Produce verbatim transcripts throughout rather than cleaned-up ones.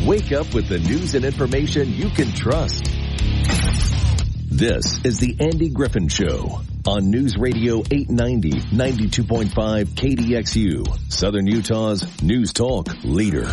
Wake up with the news and information you can trust. This is the Andy Griffin Show on News Radio eight ninety, ninety-two point five K D X U, Southern Utah's News Talk leader.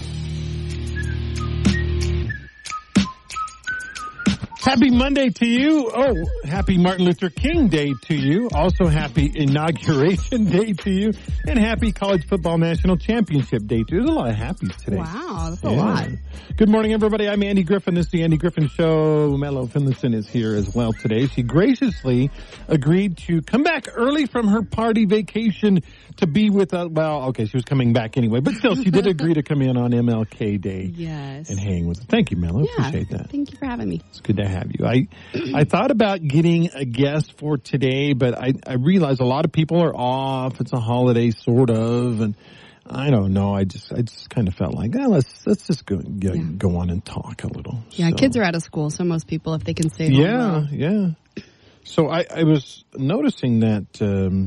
Happy Monday to you. Oh, happy Martin Luther King Day to you. Also happy Inauguration Day to you. And happy College Football National Championship Day to you. There's a lot of happies today. Wow, that's a yeah. lot. Good morning, everybody. I'm Andy Griffin. This is the Andy Griffin Show. Mello Finlayson is here as well today. She graciously agreed to come back early from her party vacation to be with us. Well, okay, she was coming back anyway. But still, she did agree to come in on M L K Day. Yes. And hang with us. Thank you, Mello. Yeah, Appreciate that. Thank you for having me. It's good to have you. I I thought about getting a guest for today, but I, I realize a lot of people are off. It's a holiday, sort of, and I don't know. I just I just kind of felt like, eh, let's let's just go go, yeah. go on and talk a little. Yeah, so. Kids are out of school, so most people, if they can stay home. Yeah, well. yeah. So I, I was noticing that um,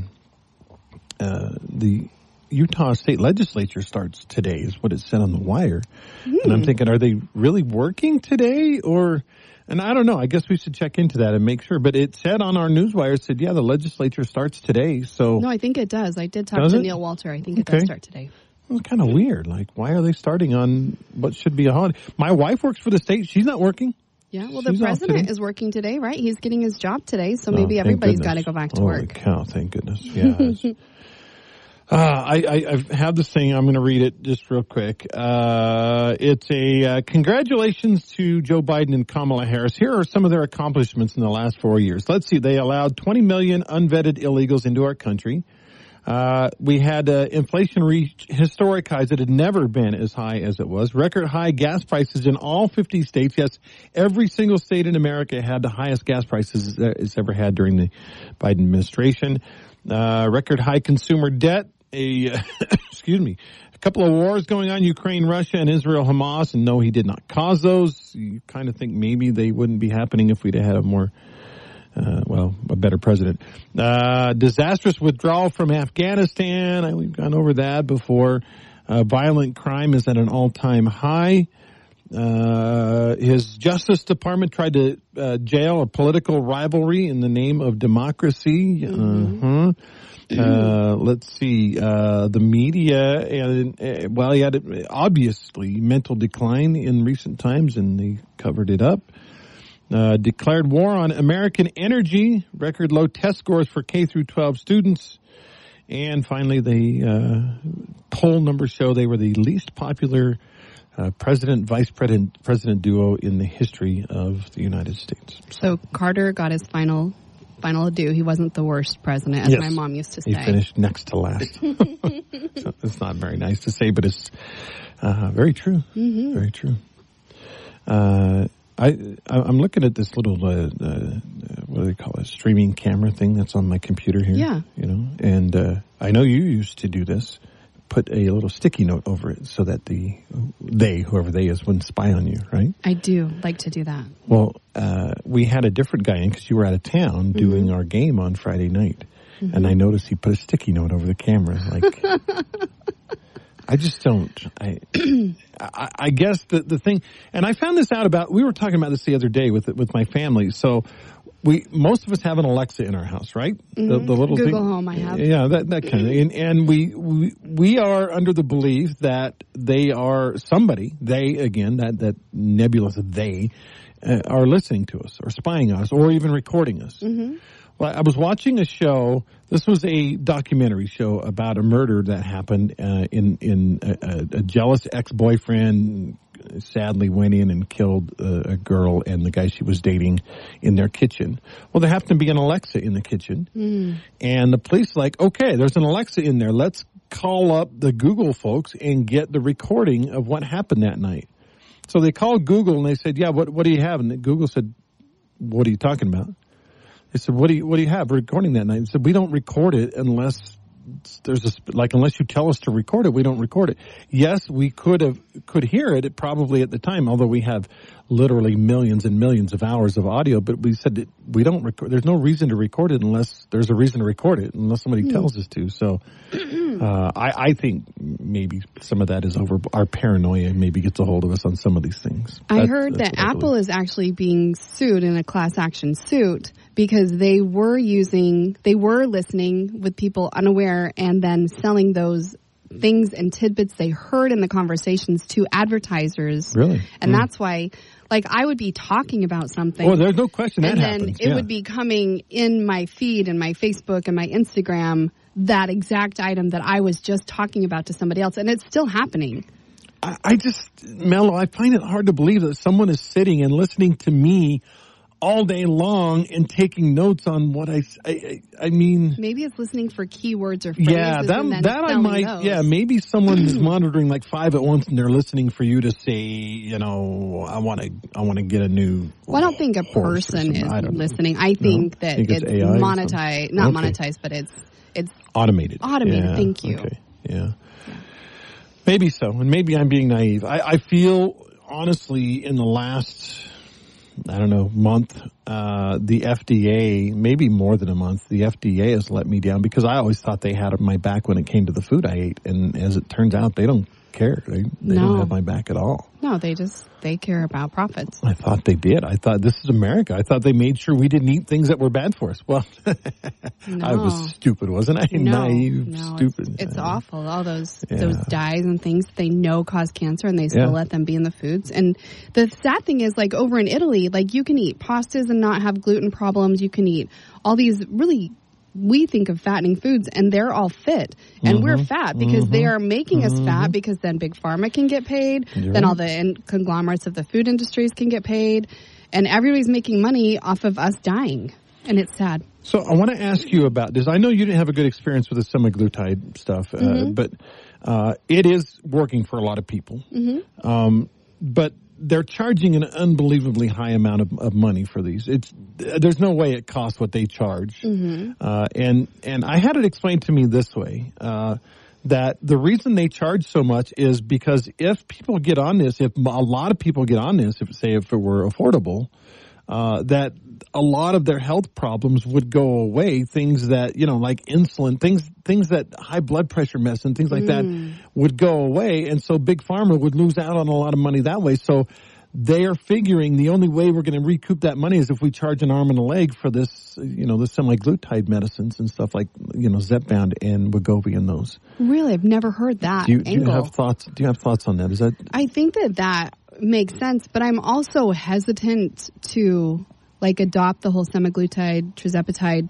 uh, the Utah State Legislature starts today, is what it said on the wire. Mm. And I'm thinking, are they really working today? Or, and I don't know, I guess we should check into that and make sure. But it said on our newswire, it said, yeah, the legislature starts today. So no, I think it does. I did talk does to it? Neil Walter. I think it okay. does start today. Well, it's kind of weird. Like, why are they starting on what should be a holiday? My wife works for the state. She's not working. Yeah, well, She's the president is working today, right? He's getting his job today, so maybe oh, everybody's got to go back to Holy work. Cow, thank goodness. Yeah. Uh, I, I, I have this thing. I'm going to read it just real quick. Uh, it's a uh, congratulations to Joe Biden and Kamala Harris. Here are some of their accomplishments in the last four years. Let's see. They allowed twenty million unvetted illegals into our country. Uh, we had uh, inflation reach historic highs that had never been as high as it was. Record high gas prices in all fifty states. Yes, every single state in America had the highest gas prices it's ever had during the Biden administration. Uh, record high consumer debt. A, excuse me, a couple of wars going on, Ukraine, Russia, and Israel, Hamas, and no, he did not cause those. You kind of think maybe they wouldn't be happening if we'd had a more, uh, well, a better president. Uh, disastrous withdrawal from Afghanistan. I, we've gone over that before. Uh, violent crime is at an all-time high. Uh, his Justice Department tried to uh, jail a political rivalry in the name of democracy. Mm-hmm. Uh-huh. Uh, let's see, uh, the media, and, uh, well, he had obviously mental decline in recent times, and they covered it up. Uh, declared war on American energy, record low test scores for K through twelve students. And finally, the, uh, poll numbers show they were the least popular, uh, president, vice president, president duo in the history of the United States. So Carter got his final Final adieu. He wasn't the worst president, as yes. my mom used to say. He finished next to last. So it's not very nice to say, but it's uh, very true. Mm-hmm. Very true. Uh, I, I'm looking at this little, uh, uh, what do they call it, streaming camera thing that's on my computer here. Yeah. You know, and uh, I know you used to do this. Put a little sticky note over it so that the they, whoever they is, wouldn't spy on you, right? I do like to do that. Well, uh, we had a different guy in because you were out of town doing mm-hmm. our game on Friday night. Mm-hmm. And I noticed he put a sticky note over the camera. Like, I just don't. I, I, I guess the, the thing, and I found this out about, we were talking about this the other day with with my family. So we, most of us have an Alexa in our house, right? Mm-hmm. The, the little Google thing. Home, I have. Yeah, that, that kind of thing. And, and we, we, we are under the belief that they are somebody, they, again, that, that nebulous they, uh, are listening to us or spying on us or even recording us. Mm-hmm. Well, I was watching a show. This was a documentary show about a murder that happened uh, in in a, a jealous ex-boyfriend sadly went in and killed a, a girl and the guy she was dating in their kitchen. Well, there happened to be an Alexa in the kitchen, mm. and the police like, okay, there's an Alexa in there. Let's call up the Google folks and get the recording of what happened that night. So they called Google and they said, yeah, what what do you have? And Google said, what are you talking about? They said, what do you, what do you have recording that night? They said, we don't record it unless there's a like unless you tell us to record it, we don't record it. Yes, we could have could hear it, it probably at the time, although we have literally millions and millions of hours of audio. But we said that we don't record. There's no reason to record it unless there's a reason to record it, unless somebody mm. tells us to. So uh, I, I think maybe some of that is over. Our paranoia maybe gets a hold of us on some of these things. I that's, heard that's that Apple is actually being sued in a class action suit because they were using, they were listening with people unaware and then selling those things and tidbits they heard in the conversations to advertisers. Really? And mm. that's why, like, I would be talking about something. Oh, there's no question that and then happens. it yeah. would be coming in my feed and my Facebook and my Instagram, that exact item that I was just talking about to somebody else. And it's still happening. I, I just, Mello, I find it hard to believe that someone is sitting and listening to me all day long and taking notes on what I, I, I mean. Maybe it's listening for keywords or phrases. Yeah, that, and then that I might, those. yeah, maybe someone is monitoring like five at once and they're listening for you to say, you know, I want to, I want to get a new. Well, I don't think a person is I listening. I think no? that think it's, it's monetized, not okay. monetized, but it's, it's automated. Automated, yeah, thank you. Okay, yeah. yeah. Maybe so, and maybe I'm being naive. I, I feel, honestly, in the last, I don't know, month, uh, the F D A, maybe more than a month, the F D A has let me down because I always thought they had my back when it came to the food I ate. And as it turns out, they don't care. They, they no. don't have my back at all. No, they just, they care about profits. I thought they did. I thought this is America. I thought they made sure we didn't eat things that were bad for us. Well, no. I was stupid, wasn't I? No, Naive, no, stupid. It's, it's awful. All those yeah. those dyes and things they know cause cancer, and they still yeah. let them be in the foods. And the sad thing is, like over in Italy, like you can eat pastas and not have gluten problems. You can eat all these really, we think of fattening foods, and they're all fit. And mm-hmm. we're fat because mm-hmm. they are making us mm-hmm. fat because then Big Pharma can get paid. You're then right. all the in- conglomerates of the food industries can get paid. And everybody's making money off of us dying. And it's sad. So I want to ask you about this. I know you didn't have a good experience with the semaglutide stuff, uh, mm-hmm. but uh, it is working for a lot of people. Mm-hmm. Um, but they're charging an unbelievably high amount of, of money for these. It's there's no way it costs what they charge. Mm-hmm. Uh, and and I had it explained to me this way. Uh, that the reason they charge so much is because if people get on this, if a lot of people get on this, if say if it were affordable, uh, that a lot of their health problems would go away. Things that, you know, like insulin, things, things that high blood pressure medicine, things like mm. that would go away. And so Big Pharma would lose out on a lot of money that way. So they are figuring the only way we're going to recoup that money is if we charge an arm and a leg for this, you know, the semaglutide medicines and stuff like, you know, Zepbound and Wegovy and those. Really? I've never heard that do you, angle. Do you have thoughts? Do you have thoughts on that? Is that? I think that that makes sense, but I'm also hesitant to like adopt the whole semaglutide, tirzepatide,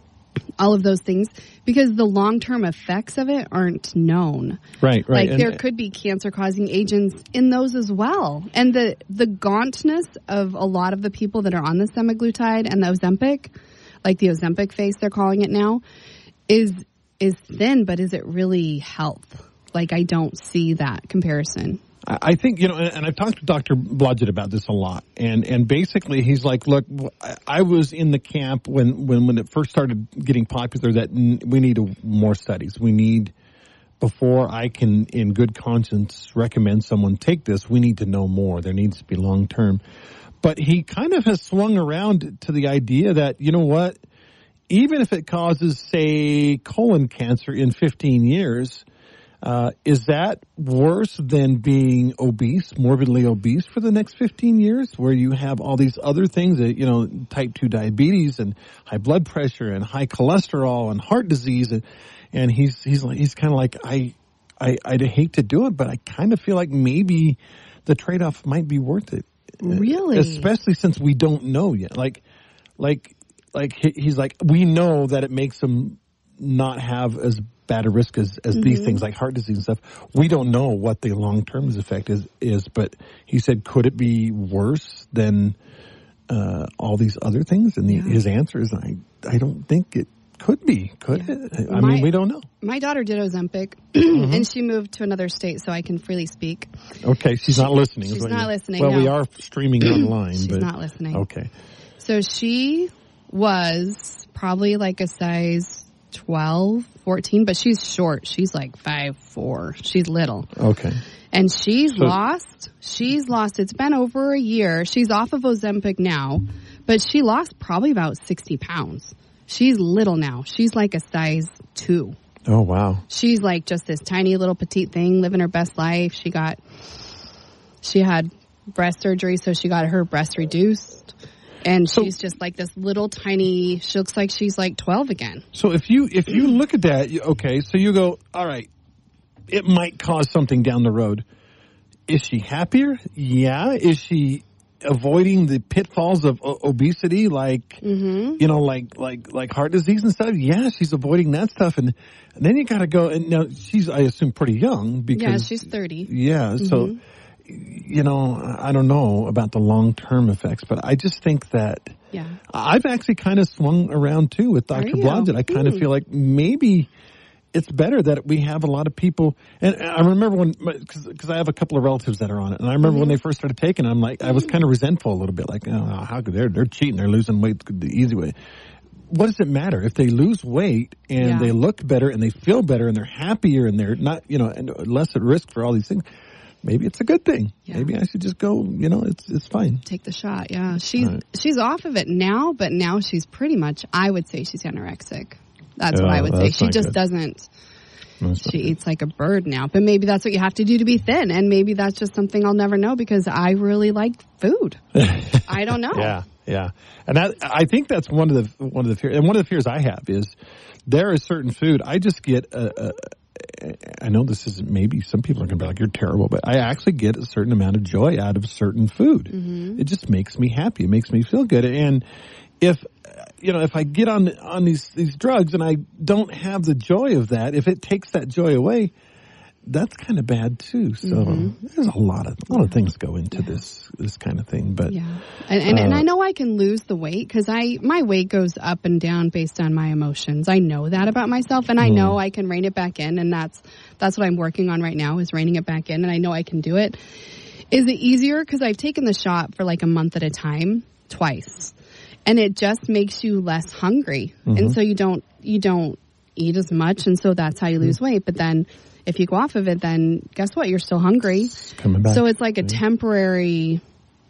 all of those things, because the long-term effects of it aren't known. Right, right. Like and there could be cancer-causing agents in those as well. And the, the gauntness of a lot of the people that are on the semaglutide and the Ozempic, like the Ozempic face they're calling it now, is is thin, but is it really health? Like I don't see that comparison. I think, you know, and I've talked to Doctor Blodgett about this a lot, and, and basically he's like, look, I was in the camp when, when, when it first started getting popular that we need more studies. We need, before I can in good conscience recommend someone take this, we need to know more. There needs to be long term. But he kind of has swung around to the idea that, you know what, even if it causes, say, colon cancer in fifteen years, Uh, is that worse than being obese, morbidly obese for the next fifteen years, where you have all these other things, that, you know, type two diabetes and high blood pressure and high cholesterol and heart disease? And, and he's, he's, he's kind of like, I, I, I'd hate to do it, but I kind of feel like maybe the trade-off might be worth it. Really? Especially since we don't know yet. Like, like, like he's like, we know that it makes them not have as bad a risk as, as mm-hmm. these things like heart disease and stuff. We don't know what the long-term effect is, is, but he said, could it be worse than uh, all these other things? And the, yeah. his answer is, I, I don't think it could be. Could yeah. it? I my, mean, we don't know. My daughter did Ozempic, mm-hmm. and she moved to another state, so I can freely speak. Okay, she's she, not listening. She's not you, listening, Well, no. we are streaming online. She's but, not listening. Okay. So she was probably like a size twelve, fourteen, but she's short. She's like five four. She's little. Okay. And she's So- lost, she's lost, it's been over a year. She's off of Ozempic now, but she lost probably about sixty pounds. She's little now. She's like a size two. Oh, wow. She's like just this tiny little petite thing, living her best life. She got, she had breast surgery, so she got her breast reduced. And So- she's just like this little tiny, she looks like she's like twelve again. So if you if you look at that, you- okay, so you go, all right, it might cause something down the road. Is she happier? Yeah. Is she avoiding the pitfalls of o- obesity, like Mm-hmm. you know, like like like heart disease and stuff? Yeah, she's avoiding that stuff, and, and then you got to go. And now she's, I assume, pretty young because Yeah, she's thirty. yeah. So you know, I don't know about the long term effects, but I just think that. Yeah. I've actually kind of swung around too with Are Doctor you? Blodgett. I kind of Hmm. feel like maybe it's better that we have a lot of people. And I remember when, because I have a couple of relatives that are on it, and I remember when they first started taking it, I'm like, I was kind of resentful a little bit, like, oh, how could they're they're cheating, they're losing weight the easy way. What does it matter if they lose weight and Yeah. they look better and they feel better and they're happier and they're not, you know, and less at risk for all these things? Maybe it's a good thing. Yeah. Maybe I should just go. You know, it's it's fine. Take the shot. Yeah. She's, Right. she's off of it now, but now she's pretty much, I would say she's anorexic. That's what Oh, I would say. that's She not just good. doesn't, That's she eats like a bird now, but maybe that's what you have to do to be thin. And maybe that's just something I'll never know because I really like food. I don't know. Yeah, yeah, and that, I think that's one of the one of the fears, and one of the fears I have is there is certain food I just get. A, a, I know this is maybe some people are going to be like, you're terrible, but I actually get a certain amount of joy out of certain food. Mm-hmm. It just makes me happy. It makes me feel good. And if you know, if I get on on these these drugs and I don't have the joy of that, if it takes that joy away, that's kind of bad too. So Mm-hmm. there's a lot of a lot of things go into this this kind of thing. But Yeah. And, and, and Uh, I know I can lose the weight because I, my weight goes up and down based on my emotions. I know that about myself and I Hmm. know I can rein it back in. And that's, that's what I'm working on right now is reining it back in. And I know I can do it. Is it easier? Because I've taken the shot for like a month at a time, twice. And it just makes you less hungry. Mm-hmm. And so you don't, you don't eat as much. And so that's how you lose weight. But then if you go off of it, then guess what? You're still hungry. coming back. So it's like a temporary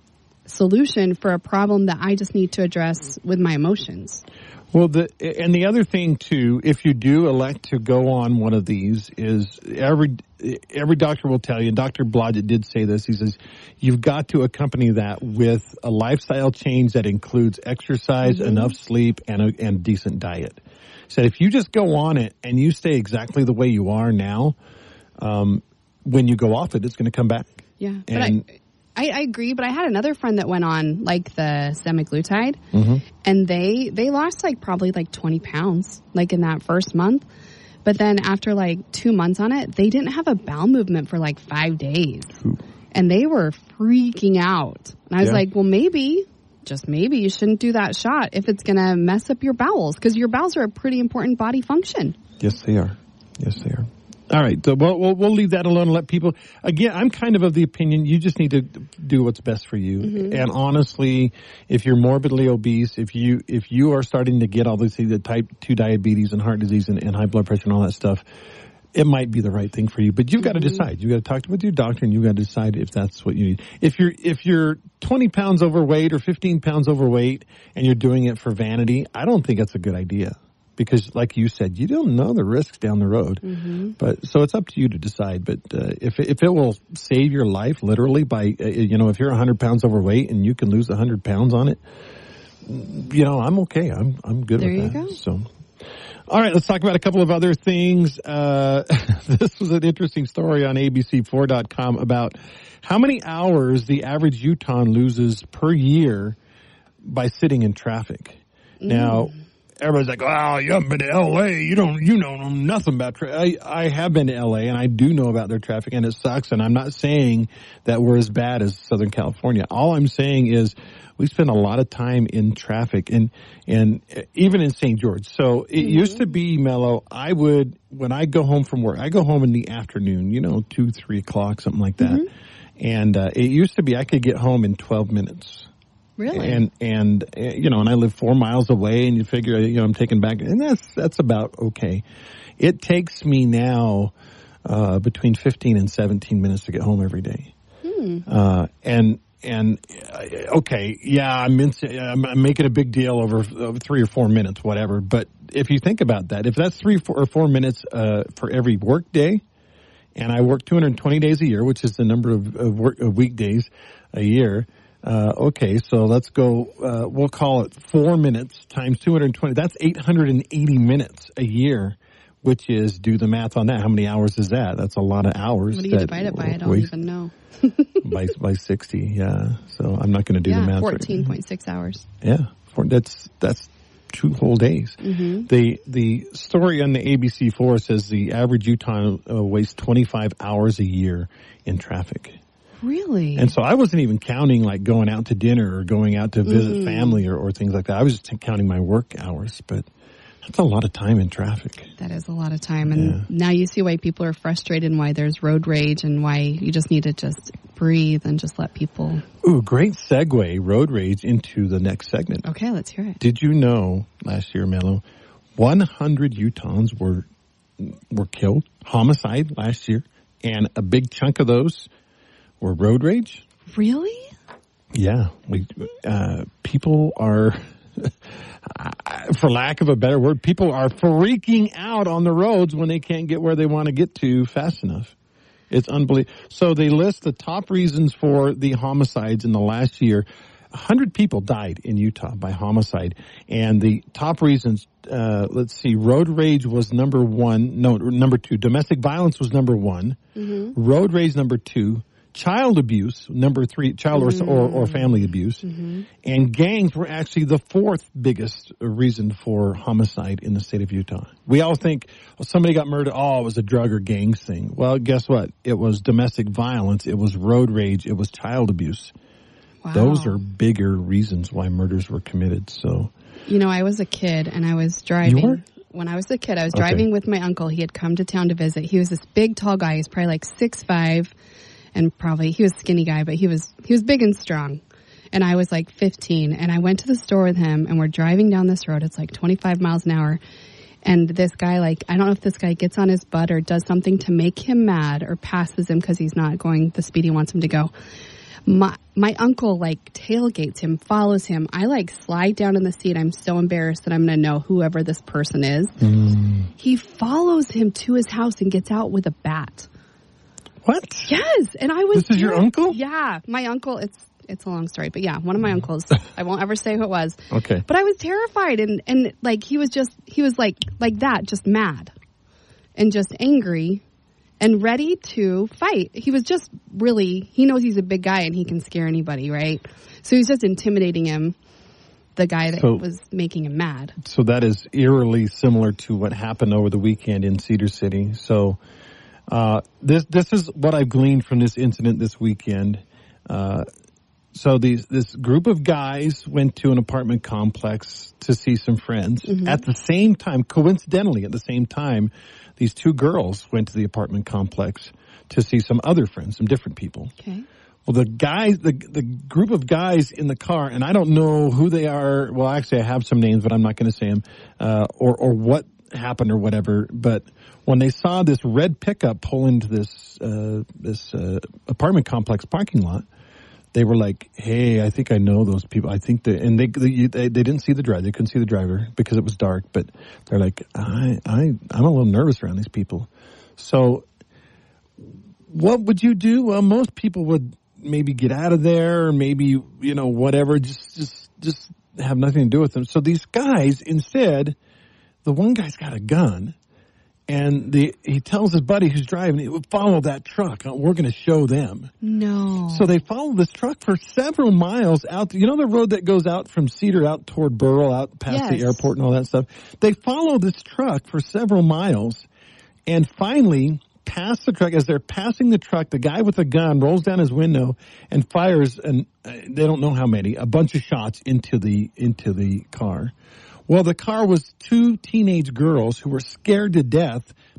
solution for a problem that I just need to address with my emotions. Well, the and the other thing too, if you do elect to go on one of these, is every every doctor will tell you, and Doctor Blodgett did say this, he says, you've got to accompany that with a lifestyle change that includes exercise, Mm-hmm. enough sleep, and a and decent diet. So if you just go on it and you stay exactly the way you are now, um, when you go off it, it's going to come back. Yeah. But And- I, I, I agree, but I had another friend that went on like the semaglutide Mm-hmm. and they, they lost like probably like twenty pounds like in that first month. But then after like two months on it, they didn't have a bowel movement for like five days Ooh. and they were freaking out. And I was Yeah. like, well, maybe, just maybe you shouldn't do that shot if it's going to mess up your bowels because your bowels are a pretty important body function. Yes, they are. Yes, they are. All right, so we'll, we'll, we'll leave that alone and let people, again, I'm kind of of the opinion you just need to do what's best for you. Mm-hmm. And honestly, if you're morbidly obese, if you, if you are starting to get all these things, the type two diabetes and heart disease and, and high blood pressure and all that stuff, it might be the right thing for you. But you've got to decide. You've got to talk with your doctor and you've got to decide if that's what you need. If you're, if you're twenty pounds overweight or fifteen pounds overweight and you're doing it for vanity, I don't think that's a good idea. Because, like you said, you don't know the risks down the road. Mm-hmm. But so it's up to you to decide. But uh, if if it will save your life, literally by uh, you know, if you're one hundred pounds overweight and you can lose one hundred pounds on it, you know, I'm okay. I'm I'm good There with you that. go. So, all right, let's talk about a couple of other things. Uh, this was an interesting story on A B C four dot com about how many hours the average Utahn loses per year by sitting in traffic. Mm. Now. Everybody's like, "Wow, you haven't been to L A. You don't, you know nothing about traffic." I, I have been to L A and I do know about their traffic, and it sucks. And I'm not saying that we're as bad as Southern California. All I'm saying is we spend a lot of time in traffic, and and even in Saint George. So it mm-hmm. used to be, Mello, I would when I go home from work, I go home in the afternoon, you know, two, three o'clock, something like that. Mm-hmm. And uh, it used to be I could get home in twelve minutes. Really? And, and, uh, you know, and I live four miles away, and you figure, you know, I'm taking back, and that's, that's about okay. It takes me now, uh, between fifteen and seventeen minutes to get home every day. Hmm. Uh, and, and, uh, okay, yeah, I'm, in, I'm, I'm making a big deal over, over three or four minutes, whatever. But if you think about that, if that's three four, or four minutes, uh, for every work day, and I work two hundred twenty days a year, which is the number of, of, work, of weekdays a year. Uh, okay, so let's go, uh, we'll call it four minutes times two hundred twenty. That's eight hundred eighty minutes a year, which is, do the math on that. How many hours is that? That's a lot of hours. What do you divide it by? I don't even know. by, by sixty, yeah. So I'm not going to do yeah, the math. fourteen point six right. hours. Yeah, for, that's, that's two whole days. Mm-hmm. The the story on the A B C four says the average Utah uh, wastes twenty-five hours a year in traffic. Really? And so I wasn't even counting like going out to dinner or going out to visit mm. family or, or things like that. I was just counting my work hours, but that's a lot of time in traffic. That is a lot of time. And yeah. now you see why people are frustrated and why there's road rage and why you just need to just breathe and just let people. Ooh, great segue, road rage, into the next segment. Okay, let's hear it. Did you know last year, Mello, one hundred Utahns were were killed, homicide last year, and a big chunk of those were road rage? Really? Yeah. We, uh, people are, for lack of a better word, people are freaking out on the roads when they can't get where they want to get to fast enough. It's unbelievable. So they list the top reasons for the homicides in the last year. one hundred people died in Utah by homicide. And the top reasons, uh, let's see, road rage was number one. No, number two. Domestic violence was number one. Mm-hmm. Road rage number two. Child abuse, number three, child mm-hmm. or, or family abuse. Mm-hmm. And gangs were actually the fourth biggest reason for homicide in the state of Utah. We all think, well, somebody got murdered, oh, it was a drug or gangs thing. Well, guess what? It was domestic violence, it was road rage, it was child abuse. Wow. Those are bigger reasons why murders were committed. So, you know, I was a kid and I was driving. You were? When I was a kid, I was driving okay. with my uncle. He had come to town to visit. He was this big, tall guy. He's probably like six five. And probably, he was a skinny guy, but he was, he was big and strong. And I was like fifteen, and I went to the store with him, and we're driving down this road. It's like twenty-five miles an hour. And this guy, like, I don't know if this guy gets on his butt or does something to make him mad or passes him because he's not going the speed he wants him to go. My, my uncle, like, tailgates him, follows him. I, like, slide down in the seat. I'm so embarrassed that I'm going to know whoever this person is. Mm. He follows him to his house and gets out with a bat. What? Yes, and I was. This is your uncle? Yeah, my uncle. It's it's a long story, but yeah, one of my uncles. I won't ever say who it was. Okay. But I was terrified, and and like he was just he was like like that, just mad, and just angry, and ready to fight. He was just really. He knows he's a big guy and he can scare anybody, right? So he was just intimidating him. The guy that so, was making him mad. So that is eerily similar to what happened over the weekend in Cedar City. So. Uh, this, this is what I've gleaned from this incident this weekend. Uh, so these, this group of guys went to an apartment complex to see some friends. Mm-hmm. At the same time, coincidentally, at the same time, these two girls went to the apartment complex to see some other friends, some different people. Okay. Well, the guys, the, the group of guys in the car, and I don't know who they are. Well, actually, I have some names, but I'm not going to say them, uh, or, or what happened or whatever, but when they saw this red pickup pull into this uh this uh apartment complex parking lot, they were like, hey, I think I know those people. I think that, and they they they didn't see the driver. They couldn't see the driver because it was dark, but they're like, I I I'm a little nervous around these people. So what would you do? Well, most people would maybe get out of there, or maybe, you know, whatever, just just just have nothing to do with them. So these guys, instead, the one guy's got a gun, and the he tells his buddy who's driving, follow that truck. We're going to show them. No. So they follow this truck for several miles out. You know the road that goes out from Cedar out toward Burrell, out past yes. the airport and all that stuff? They follow this truck for several miles, and finally pass the truck. As they're passing the truck, the guy with the gun rolls down his window and fires, and uh, they don't know how many, a bunch of shots into the into the car. Well, the car was two teenage girls who were scared to death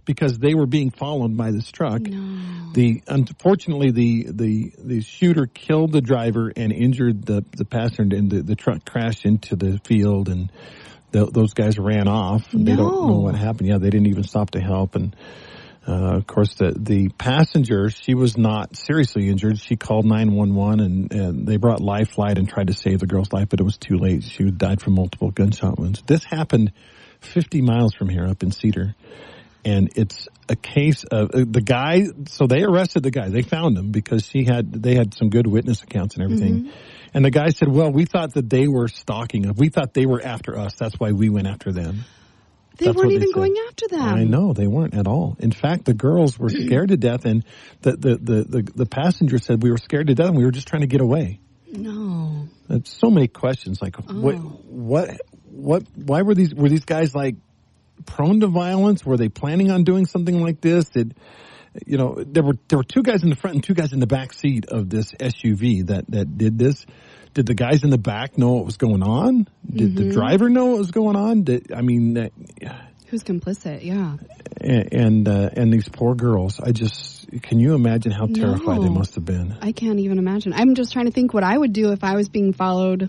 because they were being followed by this truck. No. The unfortunately the the the shooter killed the driver and injured the the passenger, and the, the truck crashed into the field, and the, those guys ran off. And no. They don't know what happened. Yeah, they didn't even stop to help. And uh, of course, the the passenger, she was not seriously injured. She called nine one one, and, and they brought Life Flight and tried to save the girl's life, but it was too late. She died from multiple gunshot wounds. This happened fifty miles from here, up in Cedar. And it's a case of uh, the guy. So they arrested the guy. They found him because she had. They had some good witness accounts and everything. Mm-hmm. And the guy said, "Well, we thought that they were stalking us. We thought they were after us. That's why we went after them." They That's weren't they even said. going after them. I know they weren't at all. In fact, the girls were scared to death, and the the, the the the passenger said we were scared to death, and we were just trying to get away. No. That's so many questions. Like Oh. what what what? Why were these were these guys like prone to violence? Were they planning on doing something like this? Did you know there were there were two guys in the front and two guys in the back seat of this S U V that that did this? Did the guys in the back know what was going on? Did Mm-hmm. the driver know what was going on? Did, I mean, uh, Who's complicit? Yeah. and and, uh, and these poor girls. I just can you imagine how terrified No. they must have been? I can't even imagine. I'm just trying to think what I would do if I was being followed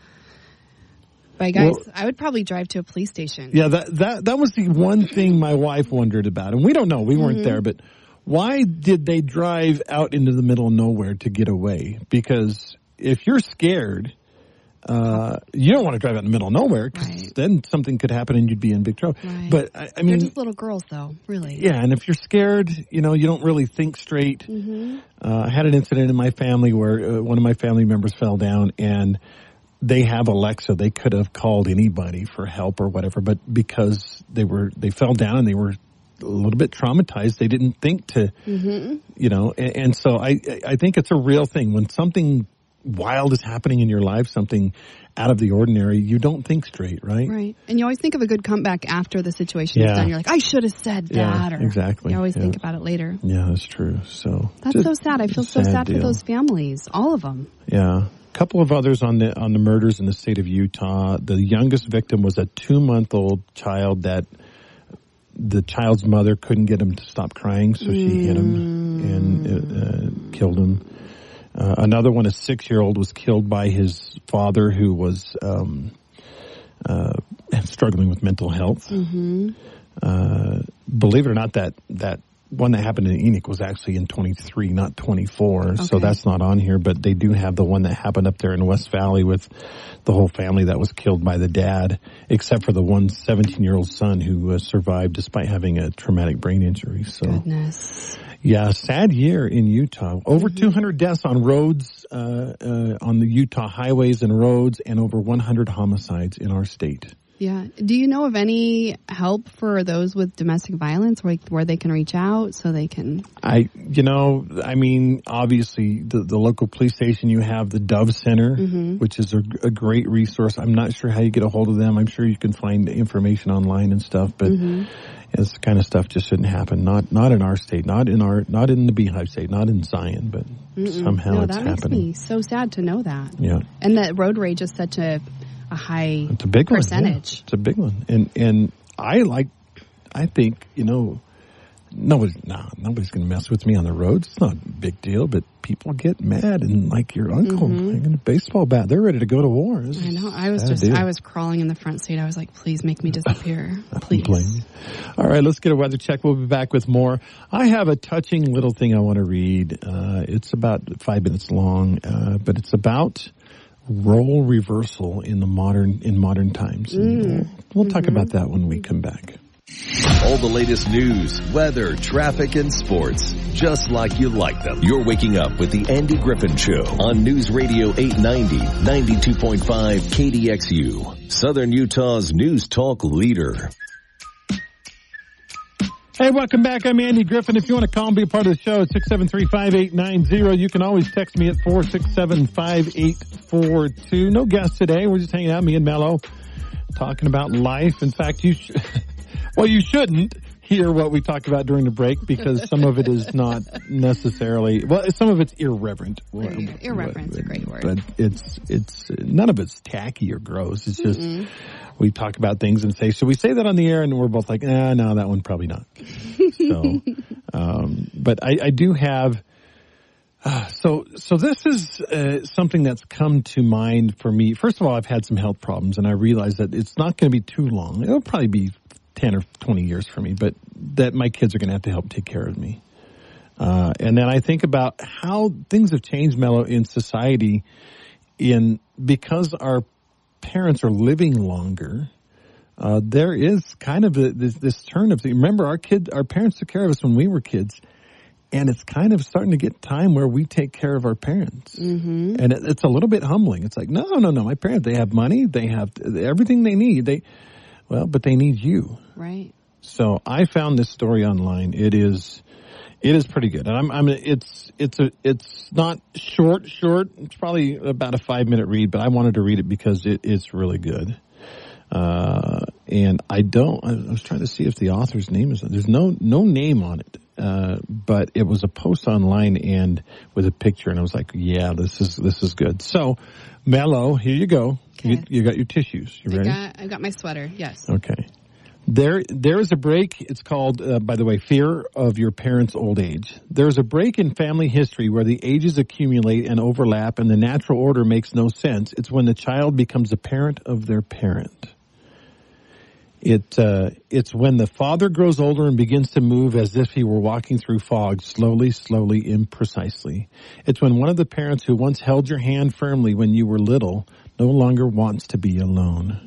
by guys. Well, I would probably drive to a police station. Yeah, that that that was the one thing my wife wondered about, and we don't know. We weren't Mm-hmm. there, but why did they drive out into the middle of nowhere to get away? Because if you're scared, uh, you don't want to drive out in the middle of nowhere, because Right. then something could happen and you'd be in big trouble. Right. But I, I They're mean, just little girls, though, really. yeah, and if you're scared, you know, you don't really think straight. Mm-hmm. Uh, I had an incident in my family where uh, one of my family members fell down, and they have Alexa. They could have called anybody for help or whatever, but because they were they fell down and they were a little bit traumatized, they didn't think to, Mm-hmm. you know. And, and so I I think it's a real thing when something wild is happening in your life, something out of the ordinary. You don't think straight, right? Right. And you always think of a good comeback after the situation Yeah. is done. You're like, I should have said that. Yeah, or exactly. You always Yeah. think about it later. Yeah, that's true. So That's just so sad. I feel so sad for deal. those families, all of them. Yeah. A couple of others on the on the murders in the state of Utah. The youngest victim was a two-month-old child that the child's mother couldn't get him to stop crying, so she hit him and uh, killed him. Uh, another one, a six-year-old, was killed by his father, who was um, uh, struggling with mental health. Mm-hmm. Uh, believe it or not, that that one that happened in Enoch was actually in twenty-three, not twenty-four. So Okay. that's not on here, but they do have the one that happened up there in West Valley with the whole family that was killed by the dad, except for the one seventeen-year-old son who uh, survived despite having a traumatic brain injury. So, Goodness. yeah, sad year in Utah. Over two hundred deaths on roads, uh, uh, on the Utah highways and roads, and over one hundred homicides in our state. Yeah. Do you know of any help for those with domestic violence, where, where they can reach out so they can? I, you know, I mean, obviously the, the local police station, you have the Dove Center, Mm-hmm. which is a, a great resource. I'm not sure how you get a hold of them. I'm sure you can find information online and stuff, but Mm-hmm. this kind of stuff just shouldn't happen. Not, not in our state, not in our, not in the Beehive state, not in Zion, but Mm-mm. somehow no, it's that happening. makes me so sad to know that. Yeah. And that road rage is such a, a high It's a big percentage. one. Yeah. It's a big one. And, and I like, I think, you know, nobody, nah, nobody's going to mess with me on the roads. It's not a big deal, but people get mad, and like your uncle, Mhm. like a baseball bat, they're ready to go to war. This I is know. I was sad just, deal. I was crawling in the front seat. I was like, please make me disappear. I don't Please. blame you. All right, let's get a weather check. We'll be back with more. I have a touching little thing I want to read. Uh, it's about five minutes long, uh, but it's about role reversal in the modern in modern times. And Mm. We'll, we'll talk about that when we come back. All the latest news, weather, traffic, and sports, just like you like them. You're waking up with the Andy Griffin Show on News Radio eight ninety, ninety-two point five K D X U, Southern Utah's news talk leader. Hey, welcome back. I'm Andy Griffin. If you want to call and be a part of the show, it's six seven three, five eight nine zero. You can always text me at four six seven, five eight four two. No guests today. We're just hanging out, me and Mello, talking about life. In fact, you sh- well, you shouldn't. hear what we talk about during the break because some of it is not necessarily, well, some of it's irreverent. Irreverent's a great word. But it's, it's, none of it's tacky or gross. It's just, mm-mm. we talk about things and say, should we say that on the air? And we're both like, eh, no, that one probably not. So, um, but I, I do have, Uh, so, so this is uh, something that's come to mind for me. First of all, I've had some health problems, and I realize that it's not going to be too long. It'll probably be ten or twenty years for me, but that my kids are going to have to help take care of me. Uh, and then I think about how things have changed, Mello, in society, in because our parents are living longer. Uh, there is kind of a, this, this turn of thing. Remember, our kid, our parents took care of us when we were kids. And it's kind of starting to get time where we take care of our parents. Mm-hmm. And it, it's a little bit humbling. It's like, no, no, no, my parents, they have money. They have everything they need. They, well, but they need you. Right. So I found this story online. It is, it is pretty good. And I'm, I'm, it's, it's a, it's not short, short. It's probably about a five minute read, but I wanted to read it because it is really good. Uh, and I don't, I was trying to see if the author's name is, there's no, no name on it. Uh, but it was a post online and with a picture, and I was like, yeah, this is, this is good. So, Mello, here you go. Okay. You, you got your tissues. You ready? I got, I got my sweater. Yes. Okay. There, there is a break. It's called, uh, by the way, Fear of Your Parents' Old Age. There's a break in family history where the ages accumulate and overlap and the natural order makes no sense. It's when the child becomes a parent of their parent. It, uh, it's when the father grows older and begins to move as if he were walking through fog, slowly, slowly, imprecisely. It's when one of the parents who once held your hand firmly when you were little no longer wants to be alone.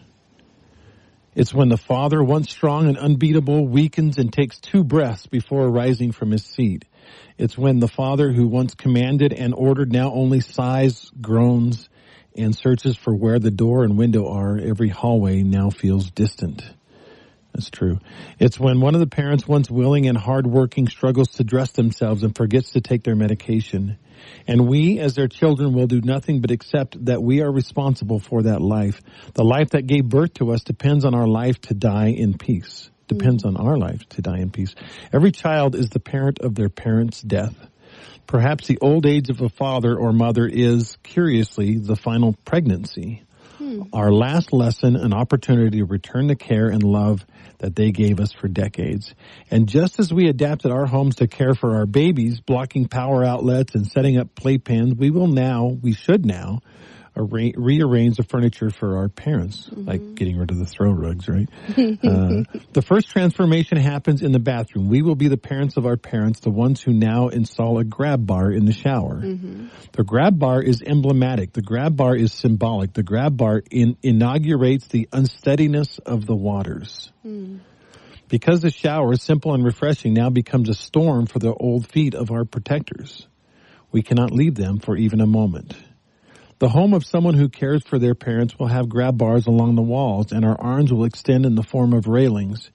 It's when the father, once strong and unbeatable, weakens and takes two breaths before rising from his seat. It's when the father who once commanded and ordered now only sighs, groans, and searches for where the door and window are. Every hallway now feels distant. That's true. It's when one of the parents, once willing and hardworking, struggles to dress themselves and forgets to take their medication. And we, as their children, will do nothing but accept that we are responsible for that life. The life that gave birth to us depends on our life to die in peace. Depends on our life to die in peace. Every child is the parent of their parent's death. Perhaps the old age of a father or mother is, curiously, the final pregnancy. Hmm. Our last lesson, an opportunity to return the care and love that they gave us for decades. And just as we adapted our homes to care for our babies, blocking power outlets and setting up playpens, we will now, we should now, arra- rearrange the furniture for our parents, mm-hmm. like getting rid of the throw rugs, right? uh, the first transformation happens in the bathroom. We will be the parents of our parents, the ones who now install a grab bar in the shower. Mm-hmm. The grab bar is emblematic. The grab bar is symbolic. The grab bar in, inaugurates the unsteadiness of the waters. Mm. Because the shower, simple and refreshing, now becomes a storm for the old feet of our protectors. We cannot leave them for even a moment. The home of someone who cares for their parents will have grab bars along the walls, and our arms will extend in the form of railings.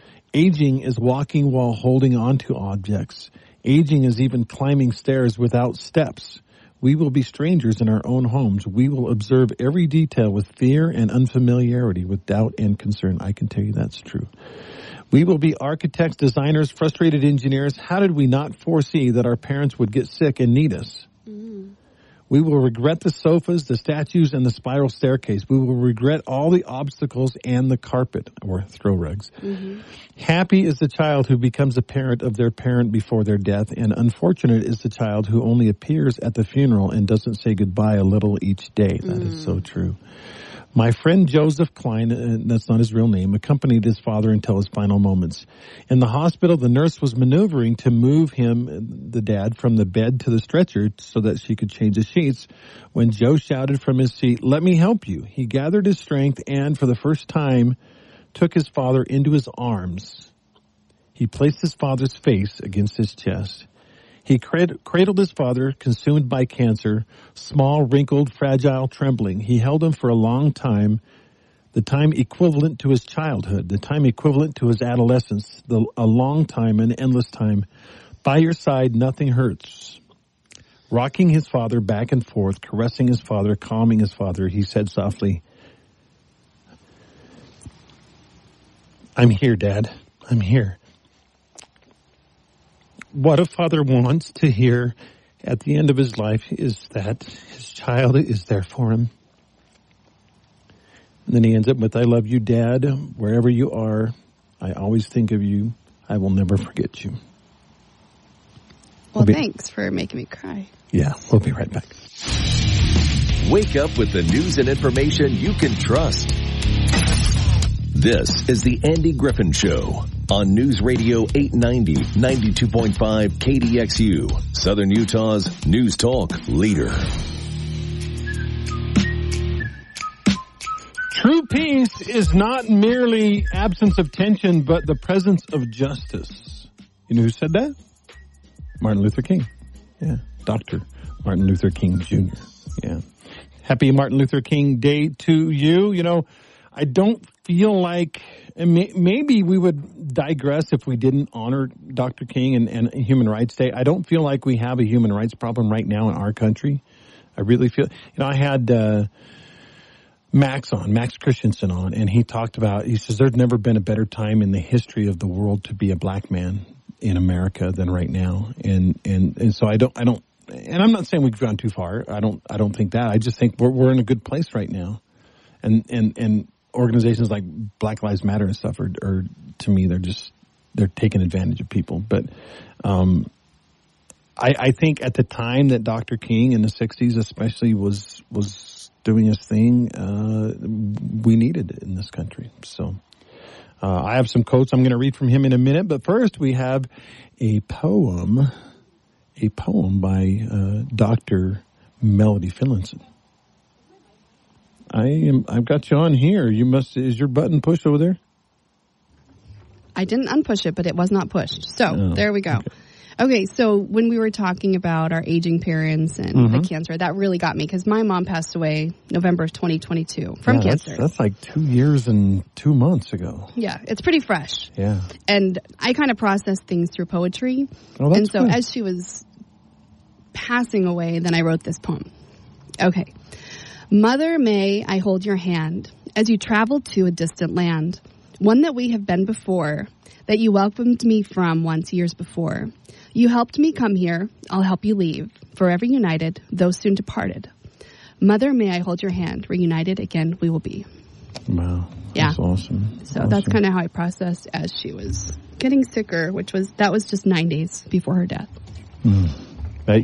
Aging is walking while holding onto objects. Aging is even climbing stairs without steps. We will be strangers in our own homes. We will observe every detail with fear and unfamiliarity, with doubt and concern. I can tell you that's true. We will be architects, designers, frustrated engineers. How did we not foresee that our parents would get sick and need us? Mm. We will regret the sofas, the statues, and the spiral staircase. We will regret all the obstacles and the carpet, or throw rugs. Mm-hmm. Happy is the child who becomes a parent of their parent before their death, and unfortunate is the child who only appears at the funeral and doesn't say goodbye a little each day. That mm. is so true. My friend Joseph Klein, uh, that's not his real name, accompanied his father until his final moments. In the hospital, the nurse was maneuvering to move him, the dad, from the bed to the stretcher so that she could change the sheets when Joe shouted from his seat, "Let me help you." He gathered his strength and, for the first time, took his father into his arms. He placed his father's face against his chest. He cradled his father, consumed by cancer, small, wrinkled, fragile, trembling. He held him for a long time, the time equivalent to his childhood, the time equivalent to his adolescence, the, a long time, an endless time. By your side, nothing hurts. Rocking his father back and forth, caressing his father, calming his father, he said softly, "I'm here, Dad. I'm here." what a father wants to hear at the end of his life is that his child is there for him. And then he ends up with, I love you, Dad. Wherever you are, I always think of you. I will never forget you. Well, we'll be, thanks for making me cry. Yeah, we'll be right back. Wake up with the news and information you can trust. This is the Andy Griffin Show on News Radio eight ninety, ninety-two point five K D X U, Southern Utah's news talk leader. True peace is not merely absence of tension, but the presence of justice. You know who said that? Martin Luther King. Yeah, Doctor Martin Luther King Junior Yeah. Happy Martin Luther King Day to you. You know, I don't feel like, maybe we would digress if we didn't honor Doctor King and, and Human Rights Day. I don't feel like we have a human rights problem right now in our country. I really feel, you know, I had uh, Max on, Max Christensen on, and he talked about, he says, there's never been a better time in the history of the world to be a black man in America than right now. And, and, and so I don't, I don't, and I'm not saying we've gone too far. I don't, I don't think that. I just think we're, we're in a good place right now. And, and, and organizations like Black Lives Matter and stuff are, are, to me, they're just, they're taking advantage of people. But, um, I, I think at the time that Doctor King in the sixties especially was, was doing his thing, uh, we needed it in this country. So, uh, I have some quotes I'm going to read from him in a minute, but first we have a poem, a poem by, uh, Doctor Melody Finlinson. I am, I've got you on here. You must, is your button pushed over there? I didn't unpush it, but it was not pushed. So Oh, there we go. okay. Okay, so when we were talking about our aging parents and Mhm. the cancer, that really got me because my mom passed away November of twenty twenty-two from Yeah, cancer. That's, that's like two years and two months ago. Yeah, it's pretty fresh. Yeah. And I kind of processed things through poetry. Oh, that's and so good. as she was passing away, then I wrote this poem. Okay. Mother, may I hold your hand as you travel to a distant land, one that we have been before, that you welcomed me from once years before. You helped me come here, I'll help you leave, forever united, though soon departed. Mother, may I hold your hand, reunited again we will be. Wow. Yeah. That's awesome. So awesome. that's kind of how I processed as she was getting sicker, which was, that was just nine days before her death. Mm. I,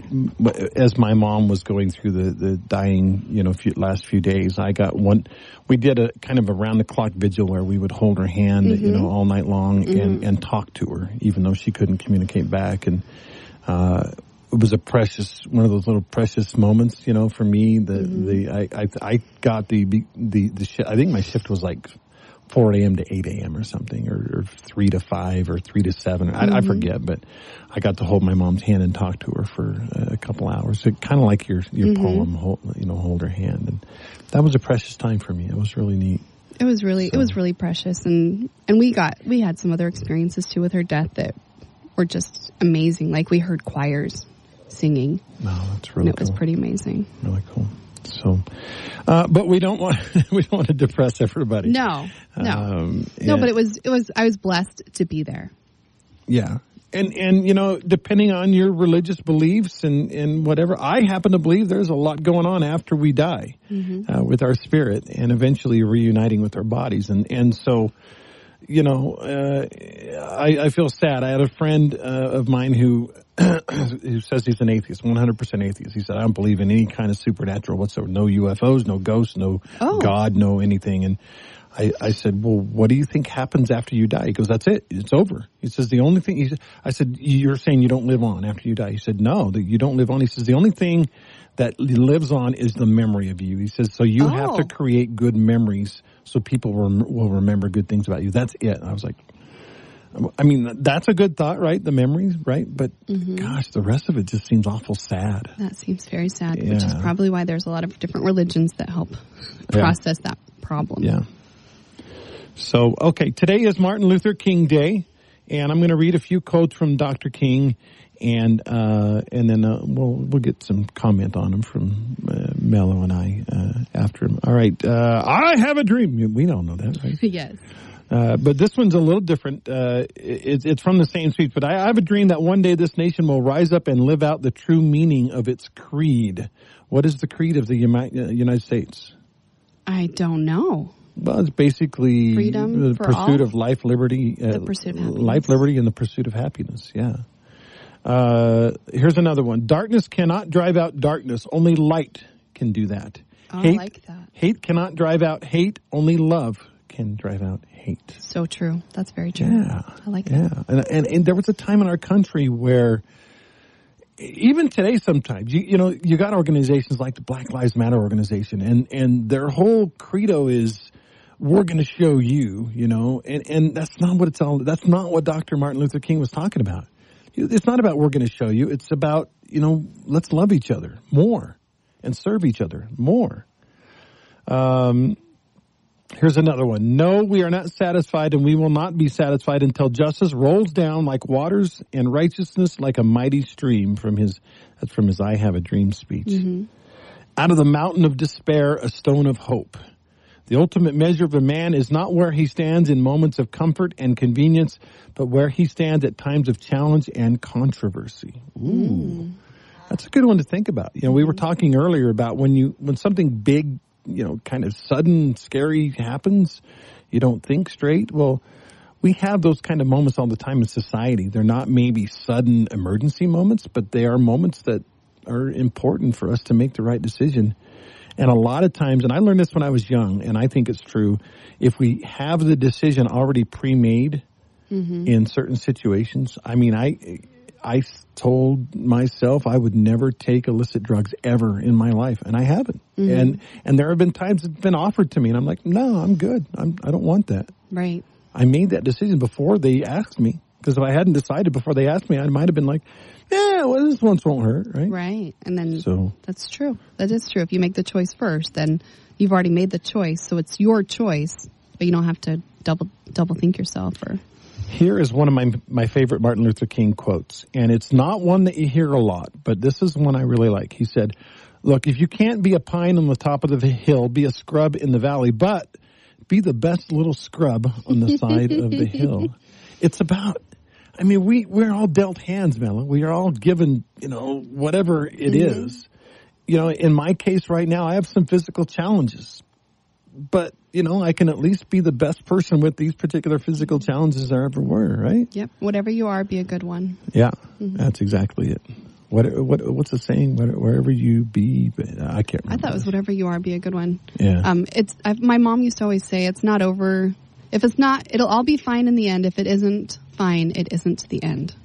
as my mom was going through the, the dying, you know, few, last few days, I got one, we did a kind of a round the clock vigil where we would hold her hand, mm-hmm. you know, all night long mm-hmm. and, and talk to her, even though she couldn't communicate back. And, uh, it was a precious, one of those little precious moments, you know, for me. The, mm-hmm. the, I, I, I got the, the, the, sh- I think my shift was like four a.m. to eight a.m. or something, or, or three to five or three to seven. I, mm-hmm. I forget, but I got to hold my mom's hand and talk to her for a couple hours. So kind of like your, your mm-hmm. poem, hold, you know, hold her hand. And that was a precious time for me. It was really neat. It was really, so. it was really precious. And, and we got, we had some other experiences too with her death that were just amazing. Like we heard choirs singing. Wow, that's really and it cool. was pretty amazing. Really cool. So, uh, but we don't want, we don't want to depress everybody. No, no, um, no, but it was, it was, I was blessed to be there. Yeah. And, and, you know, depending on your religious beliefs and, and whatever, I happen to believe there's a lot going on after we die, mm-hmm. uh, with our spirit and eventually reuniting with our bodies. And, and so, you know, uh, I, I feel sad. I had a friend, uh, of mine who, who says he's an atheist, one hundred percent atheist. He said, I don't believe in any kind of supernatural whatsoever. No U F Os, no ghosts, no oh. God, no anything. And I, I said, well, what do you think happens after you die? He goes, that's it. It's over. He says, the only thing, he said, I said, you're saying you don't live on after you die. He said, no, that you don't live on. He says, the only thing that lives on is the memory of you. He says, so you oh. have to create good memories so people rem- will remember good things about you. That's it. I was like, I mean, that's a good thought, right? The memories, right? But mm-hmm. gosh, the rest of it just seems awful sad. That seems very sad, yeah. which is probably why there's a lot of different religions that help process yeah. that problem. Yeah. So, okay, today is Martin Luther King Day, and I'm going to read a few quotes from Doctor King, and uh, and then uh, we'll we'll get some comment on them from uh, Mello and I uh, after him. All right, uh, I have a dream. We don't know that, right? Yes. Uh, but this one's a little different. Uh, it, it's from the same speech. But I, I have a dream that one day this nation will rise up and live out the true meaning of its creed. What is the creed of the United States? I don't know. Well, it's basically freedom the for pursuit all? of life, liberty, uh, the pursuit of happiness. life, liberty, and the pursuit of happiness. Yeah. Uh, here's another one. Darkness cannot drive out darkness. Only light can do that. Oh, hate, I like that. Hate cannot drive out hate. Only love can drive out hate. So true. That's very true. Yeah. I like yeah. that. And, and and there was a time in our country where, even today sometimes, you, you know, you got organizations like the Black Lives Matter organization, and, and their whole credo is, we're going to show you, you know, and, and that's not what it's all, that's not what Doctor Martin Luther King was talking about. It's not about we're going to show you. It's about, you know, let's love each other more and serve each other more. Um, here's another one. No, we are not satisfied, and we will not be satisfied until justice rolls down like waters and righteousness like a mighty stream. From his, that's from his I Have a Dream speech. Mm-hmm. Out of the mountain of despair, a stone of hope. The ultimate measure of a man is not where he stands in moments of comfort and convenience, but where he stands at times of challenge and controversy. Ooh. Mm. That's a good one to think about. You know, we were talking earlier about when you when something big, you know, kind of sudden, scary happens, you don't think straight. Well, we have those kind of moments all the time in society. They're not maybe sudden emergency moments, but they are moments that are important for us to make the right decision. And a lot of times, and I learned this when I was young, and I think it's true, if we have the decision already pre-made mm-hmm. in certain situations, I mean, I I told myself I would never take illicit drugs ever in my life, and I haven't. Mm-hmm. And and there have been times it's been offered to me, and I'm like, no, I'm good. I'm, I don't want that. Right. I made that decision before they asked me, because if I hadn't decided before they asked me, I might have been like, yeah, well, this once won't hurt, right? Right. And then so, that's true. That is true. If you make the choice first, then you've already made the choice. So it's your choice, but you don't have to double double think yourself. Or here is one of my my favorite Martin Luther King quotes, and it's not one that you hear a lot, but this is one I really like. He said, look, if you can't be a pine on the top of the hill, be a scrub in the valley, but be the best little scrub on the side of the hill. It's about... I mean, we, we're all dealt hands, Mela. We are all given, you know, whatever it mm-hmm. is. You know, in my case right now, I have some physical challenges. But, you know, I can at least be the best person with these particular physical challenges there ever were, right? Yep. Whatever you are, be a good one. Yeah, mm-hmm. That's exactly it. What, what what's the saying? What, wherever you be, I can't remember. I thought it was whatever you are, be a good one. Yeah. Um, it's I've, my mom used to always say, it's not over. If it's not, it'll all be fine in the end. If it isn't fine, it isn't the end.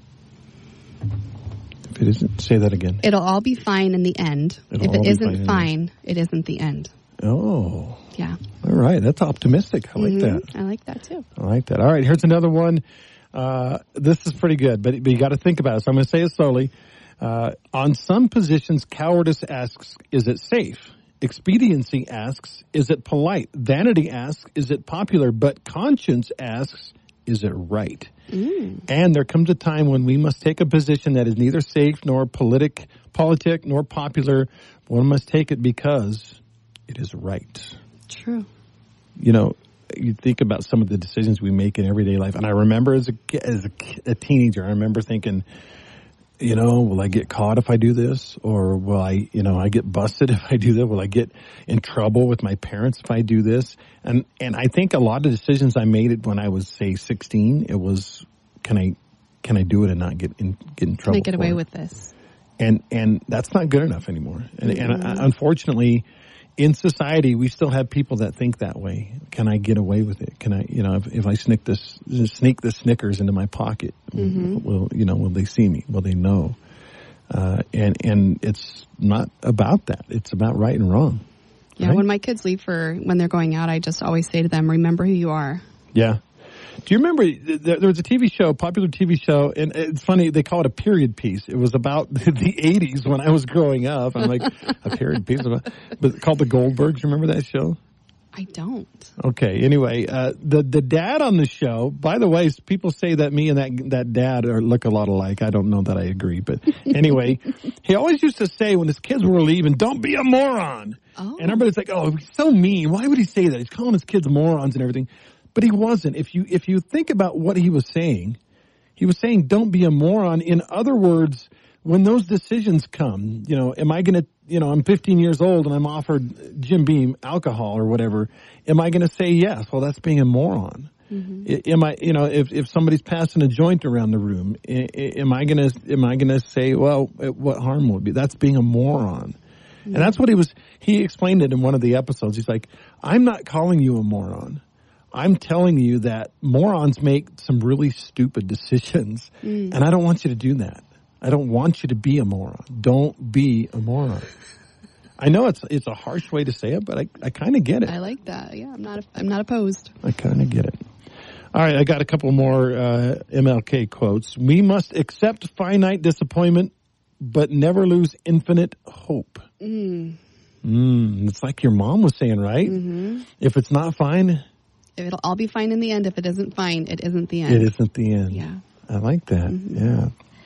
If it isn't, say that again. It'll all be fine in the end. It'll if it isn't fine, fine, it isn't the end. Oh. Yeah. All right. That's optimistic. I like mm-hmm. that. I like that too. I like that. All right. Here's another one. Uh, this is pretty good, but, but you got to think about it. So I'm going to say it slowly. Uh, on some positions, cowardice asks, is it safe? Expediency asks, is it polite? Vanity asks, is it popular? But conscience asks, is it right? Mm. And there comes a time when we must take a position that is neither safe nor politic, politic nor popular. One must take it because it is right. True. You know, you think about some of the decisions we make in everyday life. And I remember as a, as a, a teenager, I remember thinking, you know, will I get caught if I do this? Or will I, you know, I get busted if I do that? Will I get in trouble with my parents if I do this? And and I think a lot of decisions I made it when I was, say, sixteen, it was, can I can I do it and not get in get in trouble? Can I get away it? with this? And and that's not good enough anymore. And, mm-hmm. and uh, unfortunately, in society, we still have people that think that way. Can I get away with it? Can I, you know, if, if I sneak this, sneak the Snickers into my pocket, mm-hmm. will, you know, will they see me? Will they know? Uh, and, and it's not about that. It's about right and wrong. Yeah. Right? When my kids leave for, when they're going out, I just always say to them, remember who you are. Yeah. Do you remember there was a T V show, popular T V show, and it's funny, they call it a period piece. It was about the eighties when I was growing up. I'm like, a period piece? But called The Goldbergs. Remember that show? I don't. Okay. Anyway, uh, the the dad on the show, by the way, people say that me and that that dad are, look a lot alike. I don't know that I agree. But anyway, he always used to say when his kids were leaving, don't be a moron. Oh. And everybody's like, oh, he's so mean. Why would he say that? He's calling his kids morons and everything. But he wasn't. If you if you think about what he was saying, he was saying, don't be a moron. In other words, when those decisions come, you know, am I going to, you know, I'm fifteen years old and I'm offered Jim Beam alcohol or whatever. Am I going to say yes? Well, that's being a moron. Mm-hmm. Am I, you know, if, if somebody's passing a joint around the room, am I going to, am I going to say, well, what harm will it be? That's being a moron. Mm-hmm. And that's what he was, he explained it in one of the episodes. He's like, I'm not calling you a moron. I'm telling you that morons make some really stupid decisions. Mm. And I don't want you to do that. I don't want you to be a moron. Don't be a moron. I know it's it's a harsh way to say it, but I, I kind of get it. I like that. Yeah, I'm not I'm not opposed. I kind of get it. All right, I got a couple more uh, M L K quotes. We must accept finite disappointment, but never lose infinite hope. Mm. Mm, it's like your mom was saying, right? Mm-hmm. If it's not fine, it'll all be fine in the end. If it isn't fine, it isn't the end. It isn't the end. Yeah, I like that. Mm-hmm. Yeah.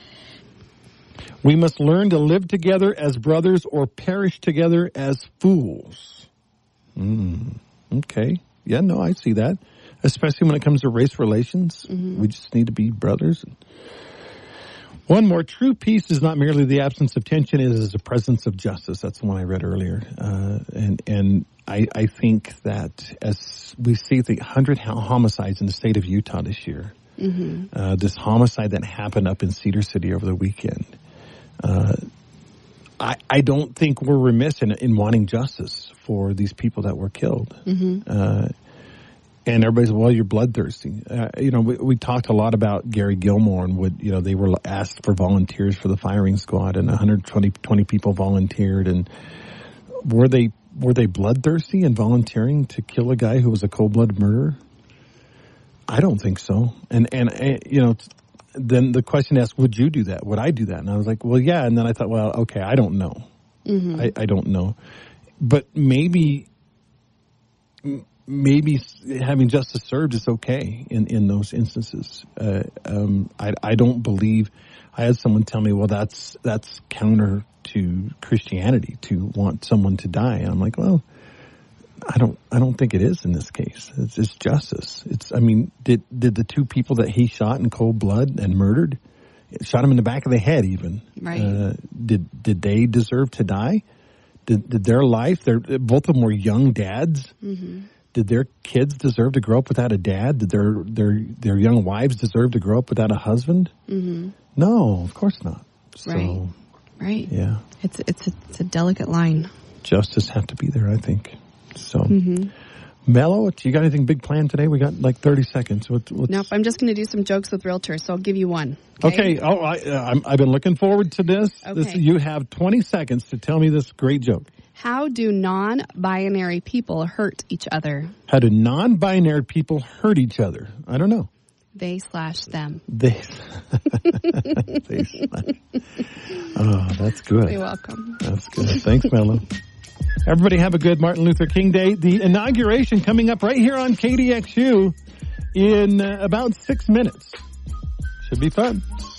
We must learn to live together as brothers or perish together as fools. Mm, okay. Yeah, no, I see that. Especially when it comes to race relations. Mm-hmm. We just need to be brothers. One more. True peace is not merely the absence of tension. It is the presence of justice. That's the one I read earlier. Uh, and and I, I think that as we see the one hundred homicides in the state of Utah this year, mm-hmm. uh, this homicide that happened up in Cedar City over the weekend, Uh, I, I don't think we're remiss in, in wanting justice for these people that were killed. Mm-hmm. Uh, and everybody's, well, you're bloodthirsty. Uh, you know, we, we talked a lot about Gary Gilmore and what, you know, they were asked for volunteers for the firing squad and one hundred twenty people volunteered. And were they, were they bloodthirsty and volunteering to kill a guy who was a cold-blooded murderer? I don't think so. And, and, and you know, then the question asked, would you do that? Would I do that? And I was like, well, yeah. And then I thought, well, okay, I don't know. Mm-hmm. I, I don't know. But maybe, maybe having justice served is okay in, in those instances. Uh, um, I, I don't believe, I had someone tell me, well, that's, that's counter to Christianity to want someone to die. And I'm like, well, I don't. I don't think it is in this case. It's just justice. It's. I mean, did did the two people that he shot in cold blood and murdered, shot him in the back of the head, even? Right. Uh, did did they deserve to die? Did did their life? Their both of them were young dads. Mm-hmm. Did their kids deserve to grow up without a dad? Did their their their young wives deserve to grow up without a husband? Mm-hmm. No, of course not. So, right. Right. Yeah. It's it's a, it's a delicate line. Justice have to be there, I think. So, mm-hmm. Mello, you got anything big planned today? We got like thirty seconds. What, nope, I'm just going to do some jokes with realtors, so I'll give you one. Okay. okay. Oh, I, uh, I'm, I've been looking forward to this. Okay. this. You have twenty seconds to tell me this great joke. How do non-binary people hurt each other? How do non-binary people hurt each other? I don't know. They slash them. They, they slash. Oh, that's good. You're welcome. That's good. Thanks, Mello. Everybody have a good Martin Luther King Day. The inauguration coming up right here on K D X U in uh, about six minutes. Should be fun.